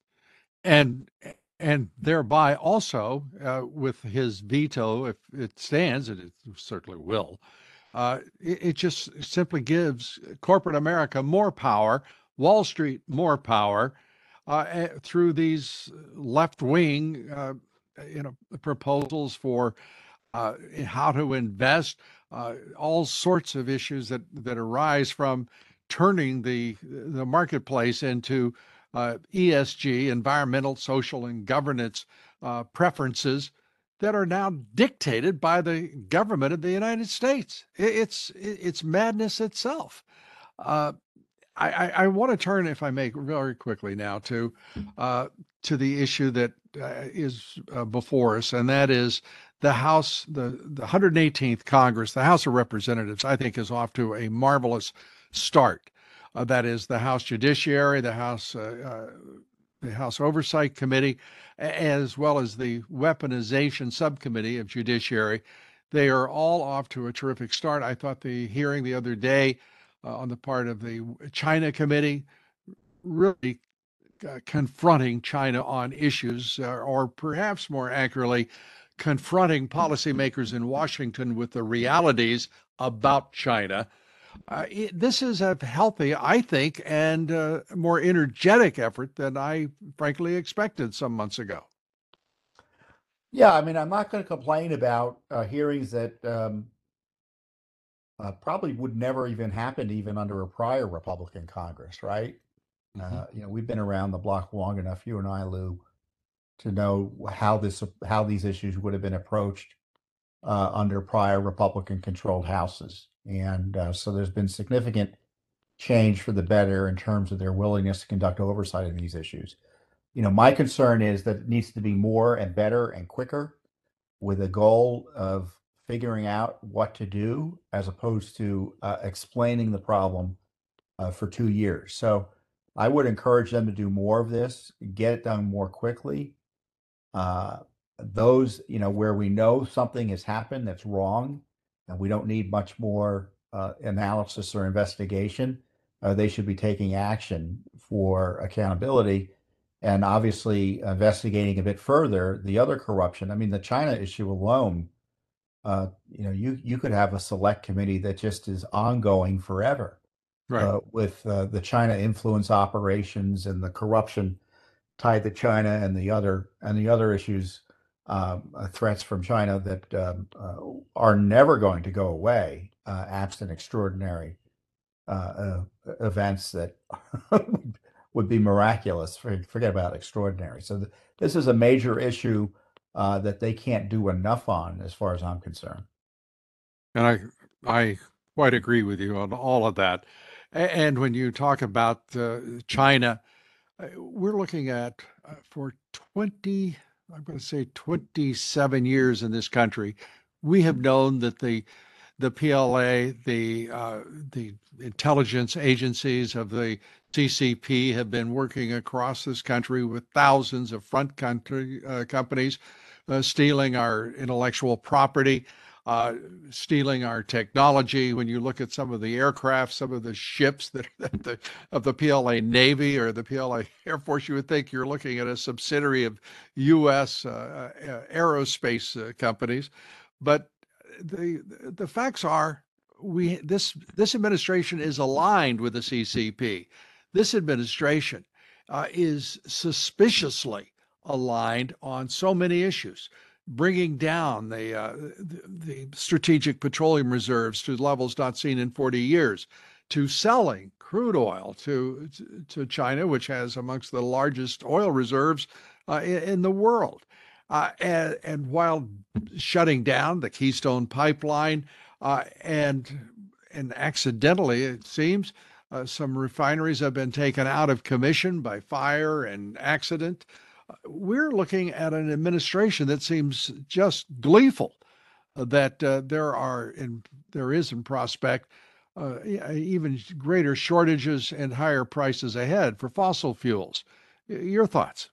And and thereby also, uh, with his veto, if it stands, and it certainly will, uh, it, it just simply gives corporate America more power, Wall Street more power, uh, eh, through these left-wing, uh, you know, proposals for uh, how to invest, uh, all sorts of issues that that arise from turning the the marketplace into uh, E S G, environmental, social, and governance uh, preferences that are now dictated by the government of the United States. It's it's madness itself. Uh, I, I, I want to turn, if I may, very quickly now to uh, to the issue that uh, is uh, before us, and that is the House, the, the one hundred eighteenth Congress, the House of Representatives, I think is off to a marvelous start. Uh, that is the House Judiciary, the House uh, uh, the House Oversight Committee, as well as the Weaponization Subcommittee of Judiciary. They are all off to a terrific start. I thought the hearing the other day uh, on the part of the China Committee really uh, confronting China on issues, uh, or perhaps more accurately, confronting policymakers in Washington with the realities about China. Uh, it, this is a healthy, I think, and uh, more energetic effort than I frankly expected some months ago. Yeah, I mean, I'm not going to complain about uh, hearings that um, uh, probably would never even happen even under a prior Republican Congress, right? Mm-hmm. Uh, you know, we've been around the block long enough, you and I, Lou, to know how this how these issues would have been approached uh, under prior Republican-controlled houses, and uh, so there's been significant change for the better in terms of their willingness to conduct oversight in these issues. You know, my concern is that it needs to be more and better and quicker, with a goal of figuring out what to do as opposed to uh, explaining the problem uh, for two years. So I would encourage them to do more of this, get it done more quickly. Uh, those, you know, where we know something has happened that's wrong and we don't need much more uh, analysis or investigation, uh, they should be taking action for accountability and obviously investigating a bit further the other corruption. I mean, the China issue alone, uh, you know, you you could have a select committee that just is ongoing forever, Right. uh, with uh, the China influence operations and the corruption tied to China and the other and the other issues, um, uh, threats from China that um, uh, are never going to go away, uh, absent extraordinary uh, uh, events that would be miraculous. Forget about extraordinary. So th- this is a major issue uh, that they can't do enough on, as far as I'm concerned. And I I quite agree with you on all of that. A- And when you talk about uh, China, uh, we're looking at uh, for twenty, I'm going to say twenty-seven years in this country, we have known that the the P L A, the uh, the intelligence agencies of the C C P have been working across this country with thousands of front country uh, companies uh, stealing our intellectual property, uh, stealing our technology. When you look at some of the aircraft, some of the ships that, that the, of the P L A Navy or the P L A Air Force, you would think you're looking at a subsidiary of U S uh, uh, aerospace uh, companies. But the the facts are we this this administration is aligned with the C C P. This administration uh, is suspiciously aligned on so many issues, bringing down the, uh, the the strategic petroleum reserves to levels not seen in forty years, to selling crude oil to to China, which has amongst the largest oil reserves uh, in, in the world. Uh, and, and while shutting down the Keystone Pipeline, uh, and and accidentally, it seems, Uh, some refineries have been taken out of commission by fire and accident. Uh, We're looking at an administration that seems just gleeful uh, that uh, there are in there is in prospect uh, e- even greater shortages and higher prices ahead for fossil fuels. Y- Your thoughts?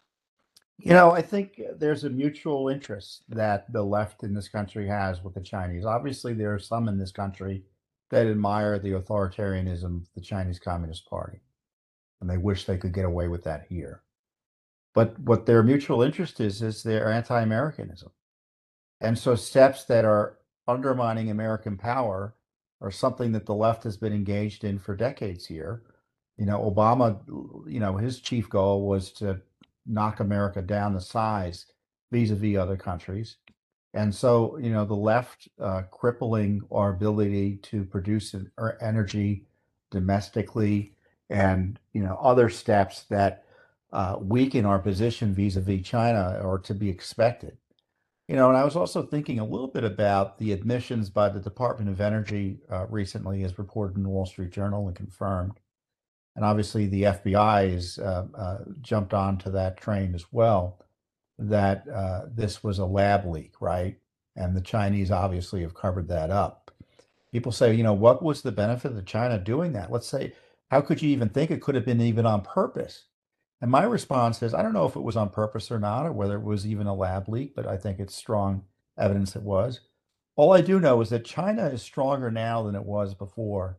You know, I think there's a mutual interest that the left in this country has with the Chinese. Obviously, there are some in this country that admire the authoritarianism of the Chinese Communist Party, and they wish they could get away with that here. But what their mutual interest is, is their anti-Americanism. And so steps that are undermining American power are something that the left has been engaged in for decades here. You know, Obama, you know, his chief goal was to knock America down the size vis-a-vis other countries. And so, you know, the left uh, crippling our ability to produce en- er, energy domestically and, you know, other steps that uh, weaken our position vis-a-vis China are to be expected. You know, and I was also thinking a little bit about the admissions by the Department of Energy uh, recently, as reported in the Wall Street Journal and confirmed. And obviously, the F B I has uh, uh, jumped onto that train as well, that uh, this was a lab leak, right? And the Chinese obviously have covered that up. People say, you know, what was the benefit of China doing that? Let's say, how could you even think it could have been even on purpose? And my response is, I don't know if it was on purpose or not, or whether it was even a lab leak, but I think it's strong evidence it was. All I do know is that China is stronger now than it was before,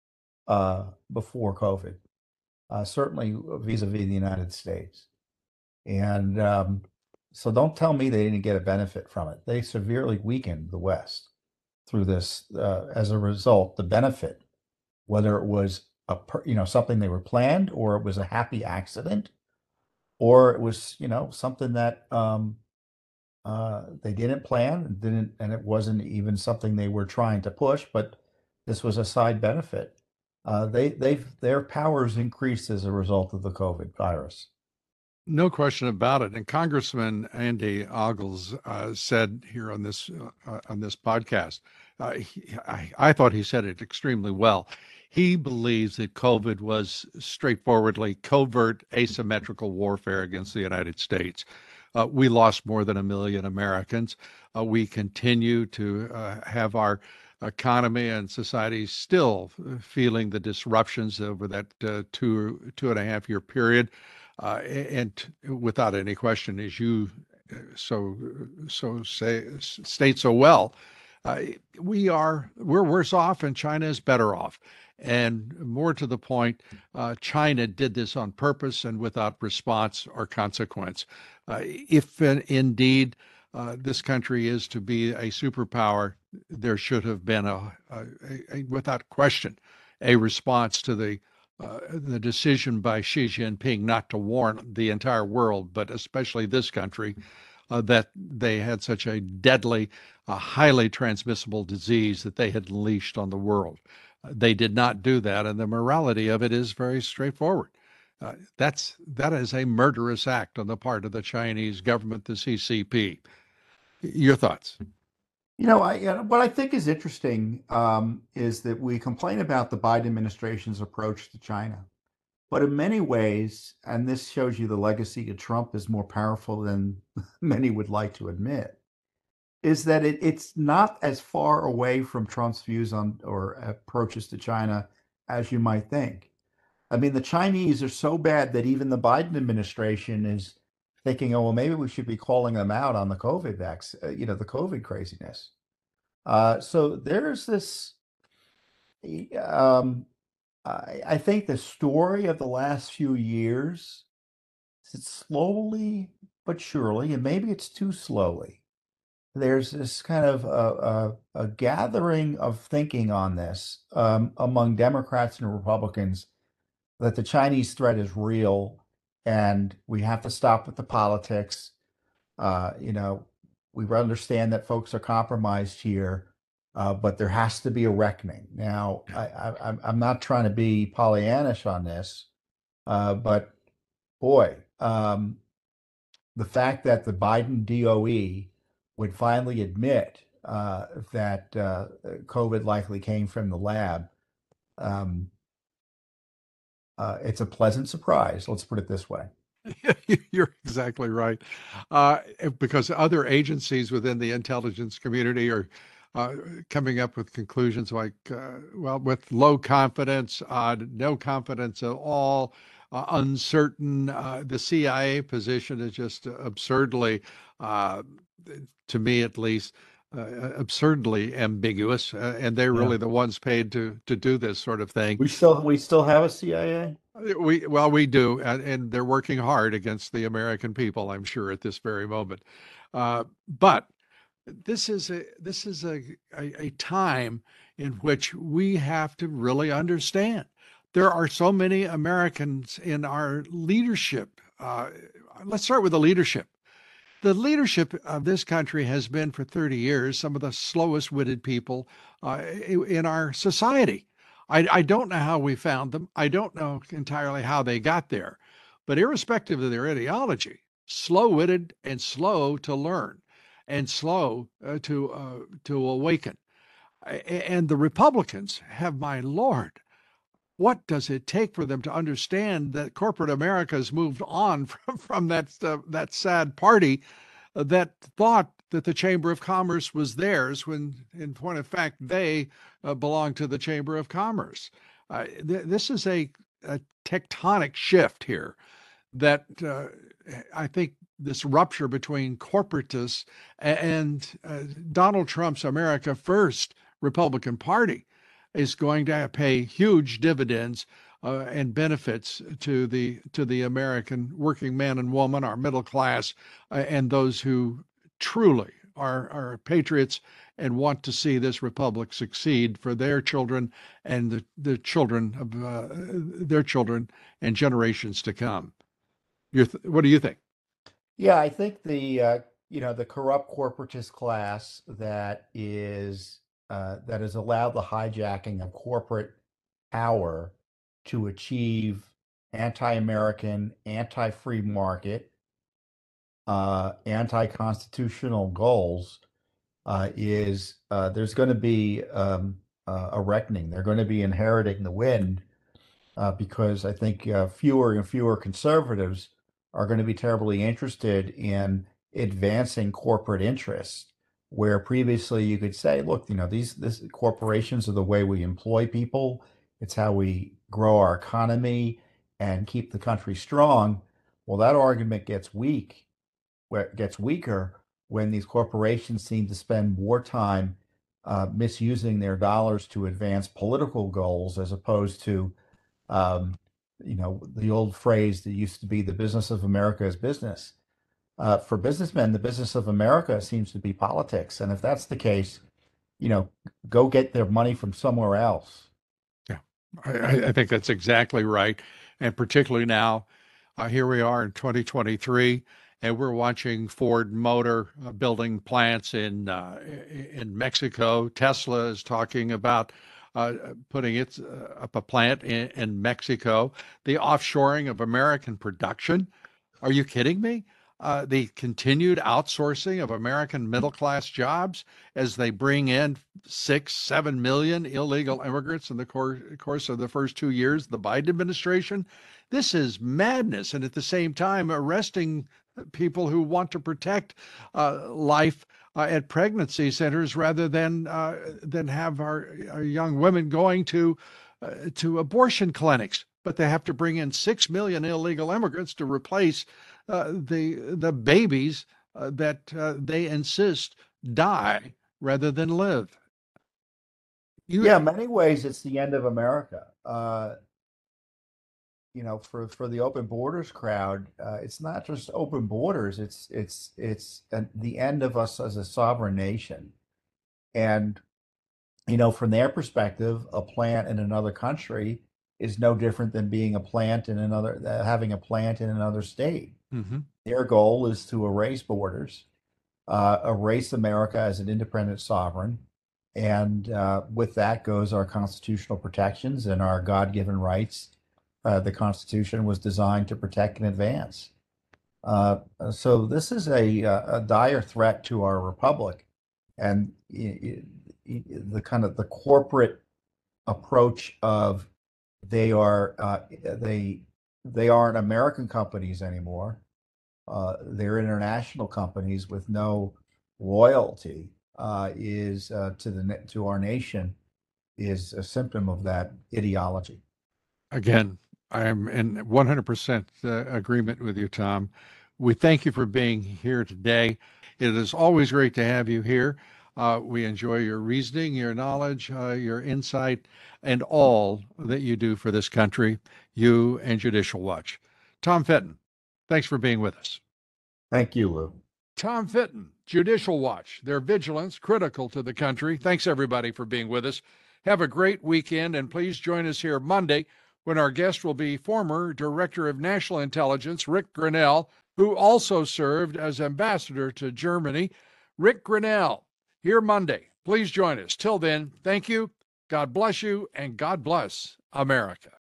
uh, before COVID, uh, certainly vis-a-vis the United States. And um, so don't tell me they didn't get a benefit from it. They severely weakened the West through this. Uh, as a result, the benefit, whether it was a per, you know something they were planned, or it was a happy accident, or it was you know something that um, uh, they didn't plan and didn't, and it wasn't even something they were trying to push, but this was a side benefit. Uh, they they've their powers increased as a result of the COVID virus. No question about it. And Congressman Andy Ogles uh, said here on this uh, uh, on this podcast, uh, he, I, I thought he said it extremely well. He believes that COVID was straightforwardly covert asymmetrical warfare against the United States. Uh, we lost more than a million Americans. Uh, we continue to uh, have our economy and society still feeling the disruptions over that uh, two two and a half year period. Uh, and without any question, as you uh, so so say state so well, uh, we are we're worse off, and China is better off. And more to the point, uh, China did this on purpose and without response or consequence. Uh, if uh, indeed uh, this country is to be a superpower, there should have been a, a, a, a without question, a response to the uh, the decision by Xi Jinping not to warn the entire world, but especially this country, uh, that they had such a deadly, uh, highly transmissible disease that they had unleashed on the world. Uh, they did not do that, and the morality of it is very straightforward. Uh, that's that is a murderous act on the part of the Chinese government, the C C P. Your thoughts? You know, I, uh, what I think is interesting um, is that we complain about the Biden administration's approach to China. But in many ways, and this shows you the legacy of Trump is more powerful than many would like to admit, is that it, it's not as far away from Trump's views on or approaches to China as you might think. I mean, the Chinese are so bad that even the Biden administration is thinking, oh, well, maybe we should be calling them out on the COVID vaccine, you know, the COVID craziness. Uh, so there's this, um, I, I think the story of the last few years is it's slowly but surely, and maybe it's too slowly. There's this kind of a, a, a gathering of thinking on this um, among Democrats and Republicans that the Chinese threat is real, and we have to stop with the politics. Uh, you know, we understand that folks are compromised here, uh, but there has to be a reckoning. Now, I, I, I'm I'm not trying to be Pollyannish on this, uh, but boy, um, the fact that the Biden D O E would finally admit uh, that uh, COVID likely came from the lab. Um, uh, it's a pleasant surprise. Let's put it this way. You're exactly right. Uh, because other agencies within the intelligence community are uh, coming up with conclusions like, uh, well, with low confidence, uh, no confidence at all, uh, uncertain. Uh, the C I A position is just absurdly, uh, to me at least, uh, absurdly ambiguous, uh, and they're Yeah. really the ones paid to to do this sort of thing. We still we still have a C I A? We well, we do, and, and they're working hard against the American people, I'm sure, at this very moment. Uh, but this is a this is a, a a time in which we have to really understand. There are so many Americans in our leadership. Uh, let's start with the leadership. The leadership of this country has been for thirty years some of the slowest witted people uh, in our society. I, I don't know how we found them. I don't know entirely how they got there. But irrespective of their ideology, slow witted and slow to learn and slow uh, to, uh, to awaken. And the Republicans have, my Lord, what does it take for them to understand that corporate America has moved on from, from that, uh, that sad party uh, that thought that the Chamber of Commerce was theirs when, in point of fact, they uh, belong to the Chamber of Commerce? Uh, th- this is a, a tectonic shift here that uh, I think this rupture between corporatists and uh, Donald Trump's America First Republican Party is going to pay huge dividends uh, and benefits to the to the American working man and woman, our middle class, uh, and those who truly are are patriots and want to see this republic succeed for their children and the, the children of uh, their children and generations to come. You're th- what do you think? Yeah, I think the uh, you know the corrupt corporatist class that is uh, that has allowed the hijacking of corporate power to achieve anti-American, anti-free market, uh, anti-constitutional goals uh, is uh, there's going to be um, uh, a reckoning. They're going to be inheriting the wind uh, because I think uh, fewer and fewer conservatives are going to be terribly interested in advancing corporate interests, where previously you could say, look, you know, these this corporations are the way we employ people. It's how we grow our economy and keep the country strong. Well, that argument gets weak, where it gets weaker when these corporations seem to spend more time uh, misusing their dollars to advance political goals as opposed to um, you know, the old phrase that used to be the business of America is business. Uh, for businessmen, the business of America seems to be politics. And if that's the case, you know, go get their money from somewhere else. Yeah, I, I think that's exactly right. And particularly now, uh, here we are in twenty twenty-three, and we're watching Ford Motor uh, building plants in uh, in Mexico. Tesla is talking about uh, putting its uh, up a plant in, in Mexico. The offshoring of American production. Are you kidding me? Uh, the continued outsourcing of American middle class jobs as they bring in six, seven million illegal immigrants in the course, course of the first two years of the Biden administration. This is madness. And at the same time, arresting people who want to protect uh, life uh, at pregnancy centers rather than uh, than have our, our young women going to uh, to abortion clinics. But they have to bring in six million illegal immigrants to replace uh, the the babies uh, that uh, they insist die rather than live. You, Yeah, in many ways, it's the end of America. Uh, you know, for for the open borders crowd, uh, it's not just open borders. It's it's it's an, the end of us as a sovereign nation. And you know, from their perspective, a plant in another country is no different than being a plant in another, uh, having a plant in another state. Mhm. Their goal is to erase borders, uh, erase America as an independent sovereign. And uh, with that goes our constitutional protections and our God-given rights. Uh, the Constitution was designed to protect and advance. Uh, so this is a, a dire threat to our republic, and the kind of the corporate approach of They are uh, they they aren't American companies anymore. Uh, they're international companies with no loyalty. Uh, is uh, to the na- to our nation is a symptom of that ideology. Again, I'm in one hundred percent uh, agreement with you, Tom. We thank you for being here today. It is always great to have you here. Uh, we enjoy your reasoning, your knowledge, uh, your insight, and all that you do for this country, you and Judicial Watch. Tom Fitton, thanks for being with us. Thank you, Lou. Tom Fitton, Judicial Watch, their vigilance critical to the country. Thanks, everybody, for being with us. Have a great weekend, and please join us here Monday when our guest will be former Director of National Intelligence, Rick Grenell, who also served as ambassador to Germany. Rick Grenell, here Monday. Please join us. Till then, thank you, God bless you, and God bless America.